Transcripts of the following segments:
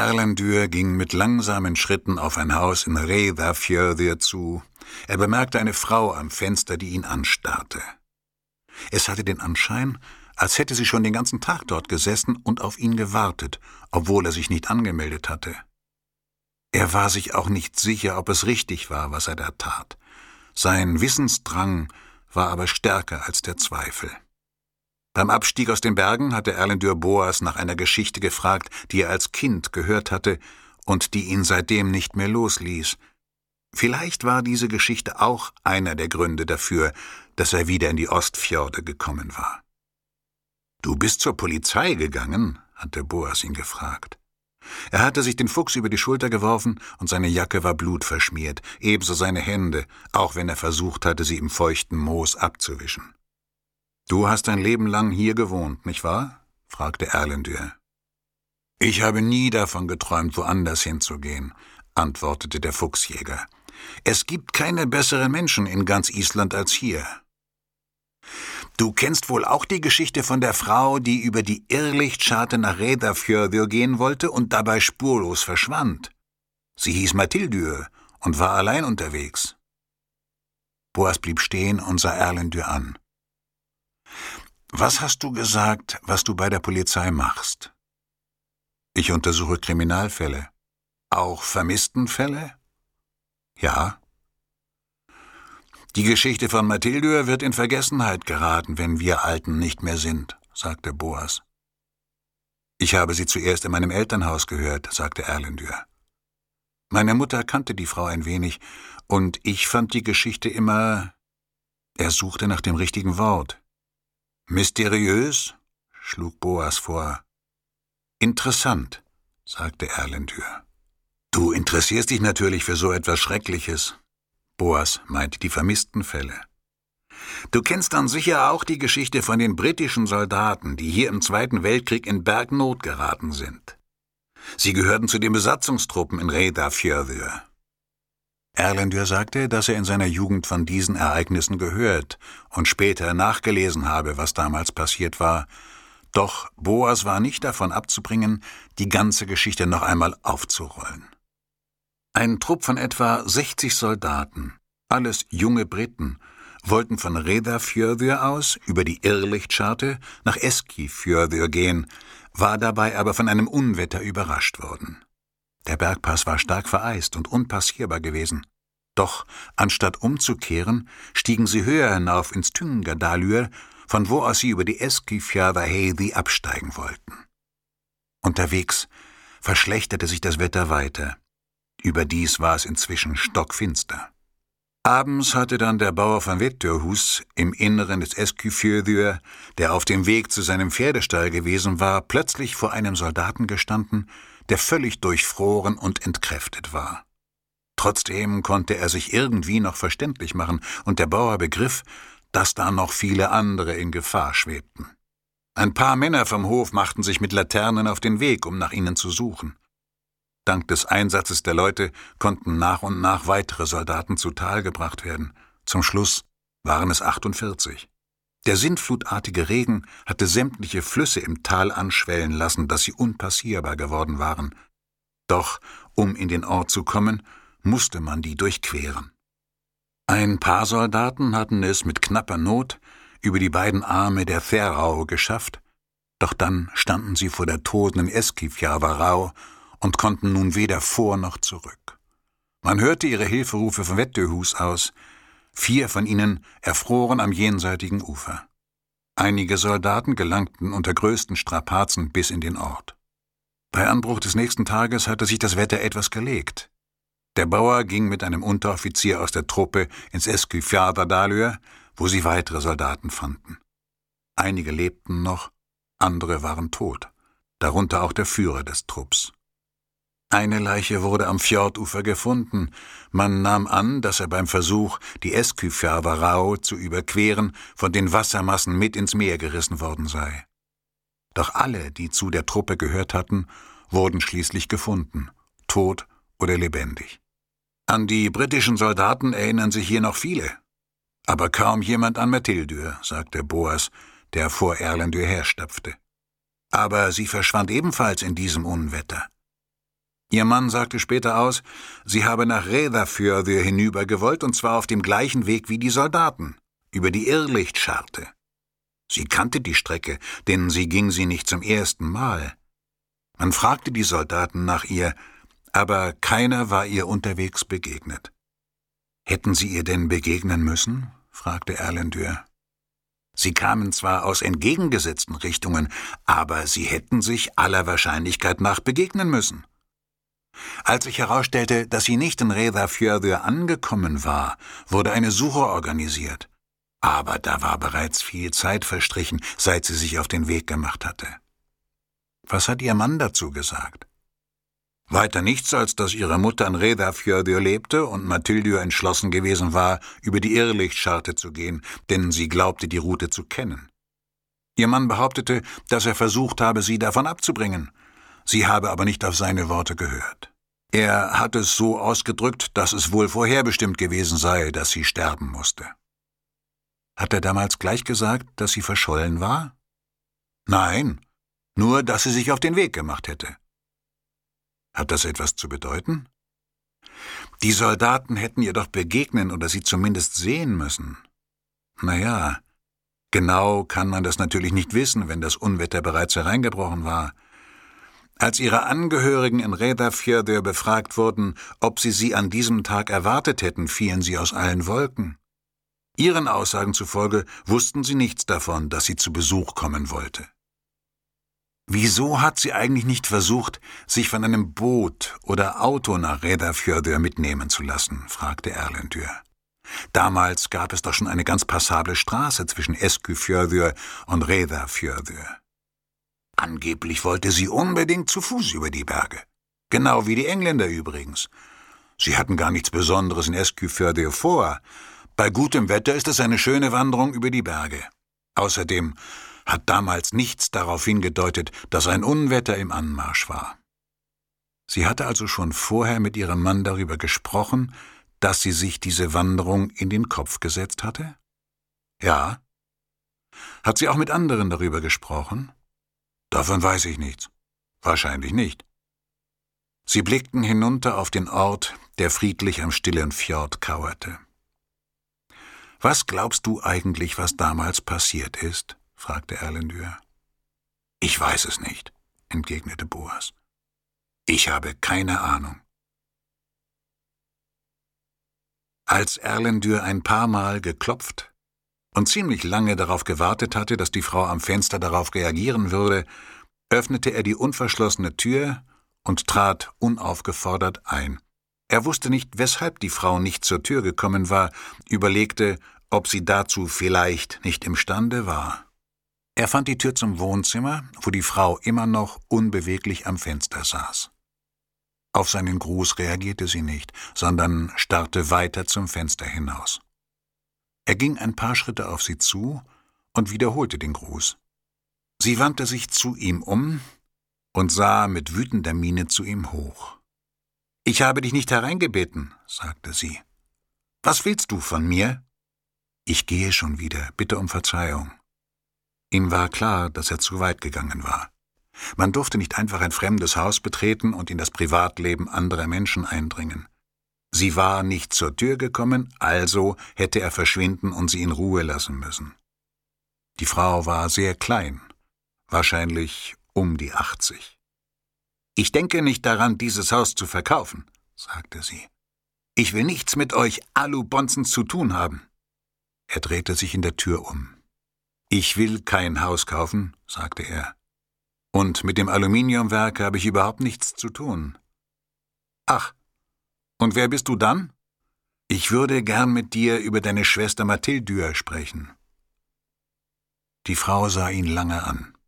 Erlendur ging mit langsamen Schritten auf ein Haus in Reyðarfjörður zu. Er bemerkte eine Frau am Fenster, die ihn anstarrte. Es hatte den Anschein, als hätte sie schon den ganzen Tag dort gesessen und auf ihn gewartet, obwohl er sich nicht angemeldet hatte. Er war sich auch nicht sicher, ob es richtig war, was er da tat. Sein Wissensdrang war aber stärker als der Zweifel. Beim Abstieg aus den Bergen hatte Erlendur Boas nach einer Geschichte gefragt, die er als Kind gehört hatte und die ihn seitdem nicht mehr losließ. Vielleicht war diese Geschichte auch einer der Gründe dafür, dass er wieder in die Ostfjorde gekommen war. »Du bist zur Polizei gegangen?« hatte Boas ihn gefragt. Er hatte sich den Fuchs über die Schulter geworfen und seine Jacke war blutverschmiert, ebenso seine Hände, auch wenn er versucht hatte, sie im feuchten Moos abzuwischen. »Du hast dein Leben lang hier gewohnt, nicht wahr?« fragte Erlendur. »Ich habe nie davon geträumt, woanders hinzugehen«, antwortete der Fuchsjäger. »Es gibt keine besseren Menschen in ganz Island als hier.« »Du kennst wohl auch die Geschichte von der Frau, die über die Irrlichtscharte nach Reyðarfjörður gehen wollte und dabei spurlos verschwand. Sie hieß Mathildur und war allein unterwegs.« Boas blieb stehen und sah Erlendur an. »Was hast du gesagt, was du bei der Polizei machst?« »Ich untersuche Kriminalfälle.« »Auch Vermisstenfälle?« »Ja.« »Die Geschichte von Mathildur wird in Vergessenheit geraten, wenn wir Alten nicht mehr sind«, sagte Boas. »Ich habe sie zuerst in meinem Elternhaus gehört«, sagte Erlendur. »Meine Mutter kannte die Frau ein wenig, und ich fand die Geschichte immer...« Er suchte nach dem richtigen Wort. »Mysteriös?« schlug Boas vor. »Interessant«, sagte Erlendur. »Du interessierst dich natürlich für so etwas Schreckliches.« Boas meinte die vermissten Fälle. »Du kennst dann sicher auch die Geschichte von den britischen Soldaten, die hier im Zweiten Weltkrieg in Bergnot geraten sind. Sie gehörten zu den Besatzungstruppen in Reyðarfjörður.« Erlendur sagte, dass er in seiner Jugend von diesen Ereignissen gehört und später nachgelesen habe, was damals passiert war. Doch Boas war nicht davon abzubringen, die ganze Geschichte noch einmal aufzurollen. Ein Trupp von etwa 60 Soldaten, alles junge Briten, wollten von Reyðarfjörður aus über die Irrlichtscharte nach Eskifjörður gehen, war dabei aber von einem Unwetter überrascht worden. Der Bergpass war stark vereist und unpassierbar gewesen. Doch anstatt umzukehren, stiegen sie höher hinauf ins Tyngjadalur, von wo aus sie über die Eskifjarðarheiði absteigen wollten. Unterwegs verschlechterte sich das Wetter weiter. Überdies war es inzwischen stockfinster. Abends hatte dann der Bauer von Vetturhus im Inneren des Eskifjörður, der auf dem Weg zu seinem Pferdestall gewesen war, plötzlich vor einem Soldaten gestanden, der völlig durchfroren und entkräftet war. Trotzdem konnte er sich irgendwie noch verständlich machen, und der Bauer begriff, dass da noch viele andere in Gefahr schwebten. Ein paar Männer vom Hof machten sich mit Laternen auf den Weg, um nach ihnen zu suchen. Dank des Einsatzes der Leute konnten nach und nach weitere Soldaten zu Tal gebracht werden. Zum Schluss waren es 48. Der sintflutartige Regen hatte sämtliche Flüsse im Tal anschwellen lassen, dass sie unpassierbar geworden waren. Doch, um in den Ort zu kommen, musste man die durchqueren. Ein paar Soldaten hatten es mit knapper Not über die beiden Arme der Þverá geschafft, doch dann standen sie vor der tosenden Eskifjarðará und konnten nun weder vor noch zurück. Man hörte ihre Hilferufe von Vetturhus aus. 4 von ihnen erfroren am jenseitigen Ufer. Einige Soldaten gelangten unter größten Strapazen bis in den Ort. Bei Anbruch des nächsten Tages hatte sich das Wetter etwas gelegt. Der Bauer ging mit einem Unteroffizier aus der Truppe ins Eskifjarðardalur, wo sie weitere Soldaten fanden. Einige lebten noch, andere waren tot, darunter auch der Führer des Trupps. Eine Leiche wurde am Fjordufer gefunden. Man nahm an, dass er beim Versuch, die Eskifjarðará zu überqueren, von den Wassermassen mit ins Meer gerissen worden sei. Doch alle, die zu der Truppe gehört hatten, wurden schließlich gefunden, tot oder lebendig. An die britischen Soldaten erinnern sich hier noch viele. Aber kaum jemand an Mathildur, sagte Boas, der vor Erlendur herstapfte. Aber sie verschwand ebenfalls in diesem Unwetter. Ihr Mann sagte später aus, sie habe nach Reyðarfjörður hinüber gewollt, und zwar auf dem gleichen Weg wie die Soldaten, über die Irrlichtscharte. Sie kannte die Strecke, denn sie ging sie nicht zum ersten Mal. Man fragte die Soldaten nach ihr, aber keiner war ihr unterwegs begegnet. »Hätten Sie ihr denn begegnen müssen?« fragte Erlendur. »Sie kamen zwar aus entgegengesetzten Richtungen, aber sie hätten sich aller Wahrscheinlichkeit nach begegnen müssen.« Als sich herausstellte, dass sie nicht in Reyðarfjörður angekommen war, wurde eine Suche organisiert. Aber da war bereits viel Zeit verstrichen, seit sie sich auf den Weg gemacht hatte. Was hat ihr Mann dazu gesagt? Weiter nichts, als dass ihre Mutter in Reyðarfjörður lebte und Mathildur entschlossen gewesen war, über die Irrlichtscharte zu gehen, denn sie glaubte, die Route zu kennen. Ihr Mann behauptete, dass er versucht habe, sie davon abzubringen. Sie habe aber nicht auf seine Worte gehört. Er hat es so ausgedrückt, dass es wohl vorherbestimmt gewesen sei, dass sie sterben musste. Hat er damals gleich gesagt, dass sie verschollen war? Nein, nur, dass sie sich auf den Weg gemacht hätte. Hat das etwas zu bedeuten? Die Soldaten hätten ihr doch begegnen oder sie zumindest sehen müssen. Naja, genau kann man das natürlich nicht wissen, wenn das Unwetter bereits hereingebrochen war. Als ihre Angehörigen in Reyðarfjörður befragt wurden, ob sie an diesem Tag erwartet hätten, fielen sie aus allen Wolken. Ihren Aussagen zufolge wussten sie nichts davon, dass sie zu Besuch kommen wollte. Wieso hat sie eigentlich nicht versucht, sich von einem Boot oder Auto nach Reyðarfjörður mitnehmen zu lassen, fragte Erlendur. Damals gab es doch schon eine ganz passable Straße zwischen Eskifjörður und Reyðarfjörður. Angeblich wollte sie unbedingt zu Fuß über die Berge. Genau wie die Engländer übrigens. Sie hatten gar nichts Besonderes in Eskifjörður vor. Bei gutem Wetter ist es eine schöne Wanderung über die Berge. Außerdem hat damals nichts darauf hingedeutet, dass ein Unwetter im Anmarsch war. Sie hatte also schon vorher mit ihrem Mann darüber gesprochen, dass sie sich diese Wanderung in den Kopf gesetzt hatte? Ja. Hat sie auch mit anderen darüber gesprochen? Davon weiß ich nichts. Wahrscheinlich nicht. Sie blickten hinunter auf den Ort, der friedlich am stillen Fjord kauerte. »Was glaubst du eigentlich, was damals passiert ist?« fragte Erlendur. »Ich weiß es nicht«, entgegnete Boas. »Ich habe keine Ahnung.« Als Erlendur ein paar Mal geklopft und ziemlich lange darauf gewartet hatte, dass die Frau am Fenster darauf reagieren würde, öffnete er die unverschlossene Tür und trat unaufgefordert ein. Er wusste nicht, weshalb die Frau nicht zur Tür gekommen war, überlegte, ob sie dazu vielleicht nicht imstande war. Er fand die Tür zum Wohnzimmer, wo die Frau immer noch unbeweglich am Fenster saß. Auf seinen Gruß reagierte sie nicht, sondern starrte weiter zum Fenster hinaus. Er ging ein paar Schritte auf sie zu und wiederholte den Gruß. Sie wandte sich zu ihm um und sah mit wütender Miene zu ihm hoch. »Ich habe dich nicht hereingebeten«, sagte sie. »Was willst du von mir?« »Ich gehe schon wieder, bitte um Verzeihung.« Ihm war klar, dass er zu weit gegangen war. Man durfte nicht einfach ein fremdes Haus betreten und in das Privatleben anderer Menschen eindringen. Sie war nicht zur Tür gekommen, also hätte er verschwinden und sie in Ruhe lassen müssen. Die Frau war sehr klein, wahrscheinlich um die 80. »Ich denke nicht daran, dieses Haus zu verkaufen«, sagte sie. »Ich will nichts mit euch Alubonzens zu tun haben.« Er drehte sich in der Tür um. »Ich will kein Haus kaufen«, sagte er. »Und mit dem Aluminiumwerk habe ich überhaupt nichts zu tun.« »Ach, und wer bist du dann?« »Ich würde gern mit dir über deine Schwester Mathildur sprechen.« Die Frau sah ihn lange an.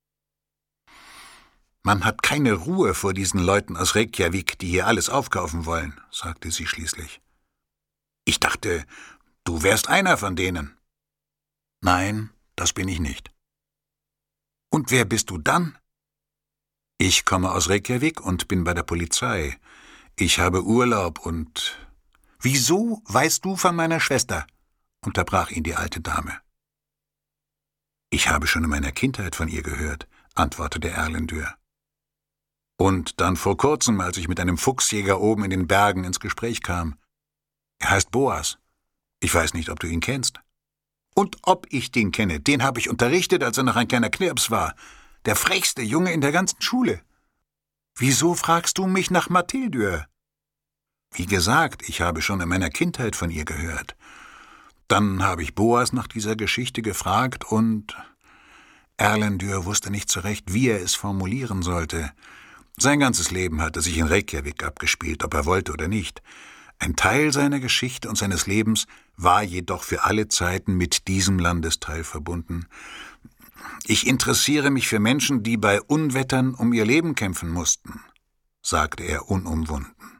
»Man hat keine Ruhe vor diesen Leuten aus Reykjavik, die hier alles aufkaufen wollen«, sagte sie schließlich. »Ich dachte, du wärst einer von denen.« »Nein, das bin ich nicht.« »Und wer bist du dann?« »Ich komme aus Reykjavik und bin bei der Polizei. Ich habe Urlaub und...« »Wieso weißt du von meiner Schwester?« unterbrach ihn die alte Dame. »Ich habe schon in meiner Kindheit von ihr gehört«, antwortete Erlendur. Und dann vor kurzem, als ich mit einem Fuchsjäger oben in den Bergen ins Gespräch kam. Er heißt Boas. Ich weiß nicht, ob du ihn kennst. Und ob ich den kenne, den habe ich unterrichtet, als er noch ein kleiner Knirps war. Der frechste Junge in der ganzen Schule. Wieso fragst du mich nach Mathilde? Wie gesagt, ich habe schon in meiner Kindheit von ihr gehört. Dann habe ich Boas nach dieser Geschichte gefragt und Erlendur wusste nicht so recht, wie er es formulieren sollte. Sein ganzes Leben hatte sich in Reykjavik abgespielt, ob er wollte oder nicht. Ein Teil seiner Geschichte und seines Lebens war jedoch für alle Zeiten mit diesem Landesteil verbunden. Ich interessiere mich für Menschen, die bei Unwettern um ihr Leben kämpfen mussten, sagte er unumwunden.